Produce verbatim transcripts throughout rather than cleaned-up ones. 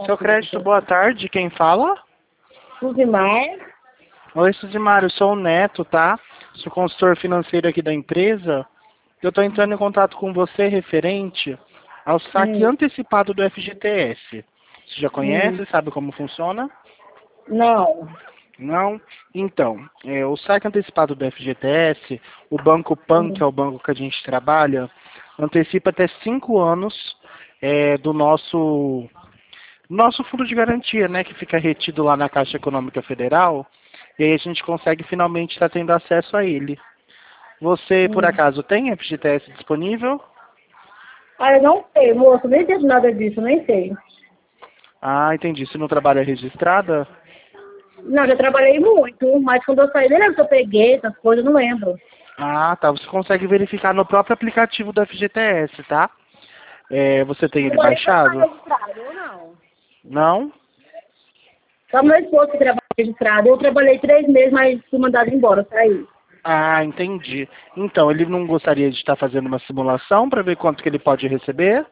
Seu crédito, boa tarde. Quem fala? Suzimar. Oi, Suzimar. Eu sou o Neto, tá? Sou consultor financeiro aqui da empresa. Eu estou entrando em contato com você referente ao saque Hum, antecipado do F G T S. Você já hum. conhece? Sabe como funciona? Não. Não? Então, é, o saque antecipado do F G T S, o Banco Pan, que Hum. é o banco que a gente trabalha, antecipa até cinco anos é, do nosso nosso fundo de garantia, né, que fica retido lá na Caixa Econômica Federal, e aí a gente consegue finalmente estar tendo acesso a ele. Você, por Hum. acaso, tem F G T S disponível? Ah, eu não sei, moço. Nem sei nada disso, nem sei. Ah, entendi. Você não trabalha registrada? Não, já trabalhei muito, mas quando eu saí, nem lembro se eu peguei essas coisas, eu não lembro. Ah, tá. Você consegue verificar no próprio aplicativo do F G T S, tá? É, você tem ele Trabalhei pra estar baixado? registrado, eu não. Não? Só meu esposo que trabalha registrado. Eu trabalhei três meses, mas fui mandado embora, saí. Ah, entendi. Então, ele não gostaria de estar fazendo uma simulação para ver quanto que ele pode receber?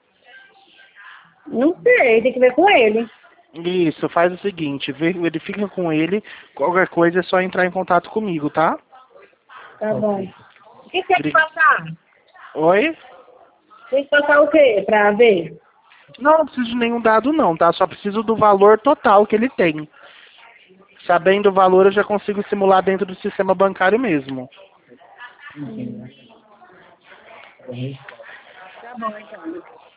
Não sei, tem que ver com ele. Isso, faz o seguinte, ve- verifica com ele, qualquer coisa é só entrar em contato comigo, tá? Tá bom. O que tem que Bri- passar? Oi? Tem que passar o quê pra ver? Não, não preciso de nenhum dado não, tá? Só preciso do valor total que ele tem. Sabendo o valor, eu já consigo simular dentro do sistema bancário mesmo. Hum. Tá bom, então.